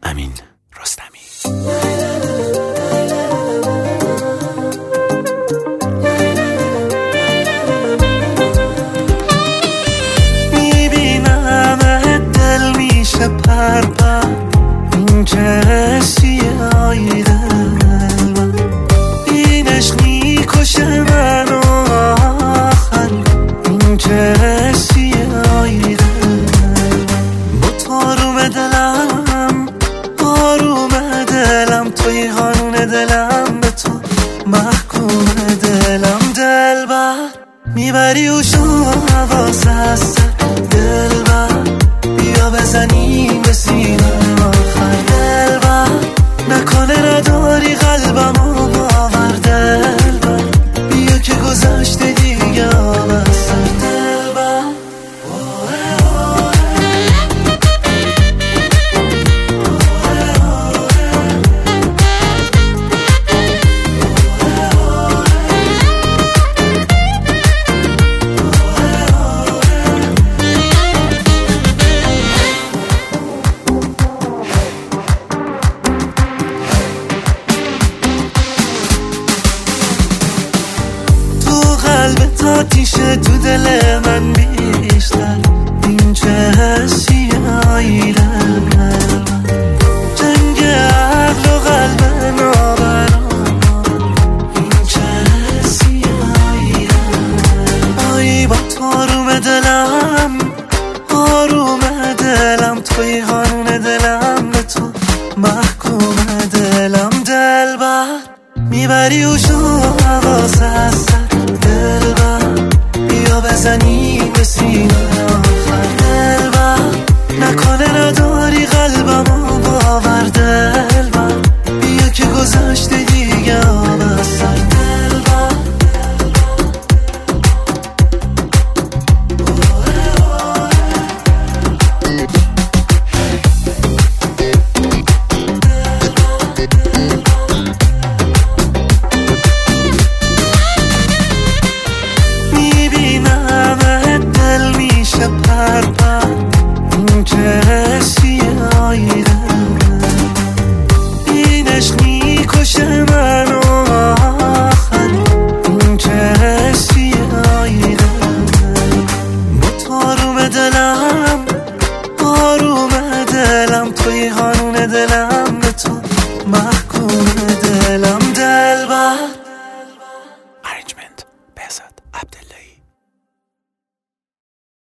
امین رستمی. میبینم دل میشه پرپر، این چه سیاهی دل، این عشق میکشه منو آخر، این چه سیاهی دل. با تاروم دلم آروم دلم، توی قانون دلم، به تو محکوم دلم. دلبر میبری و شو حواس هست، دلبر بیا بزنیم به سینه آخر. دلبر نکنه نداری قلبم و باور، دلبر بیا که گذشته دیگه آبست. دلبر آتیشه تو دل من بیشتر، این چه سیاهی دل، جنگ عقل و قلب نابرام، این چه سیاهی دل. آی با تاروم دلم آروم دلم، توی قانون دلم، به تو محکوم دلم. دلبر میبری و شو حواس هست، دلبر بیا بزنیم به سینه آخر. دلبر نکنه نداری قلبم و باور، دلبر بیا که گذشته دیگه آبست. دلبر پرپر، این چه سیاهی دل، این عشق میکشه منو آخر، این چه سیاهی دل. با تاروم دلم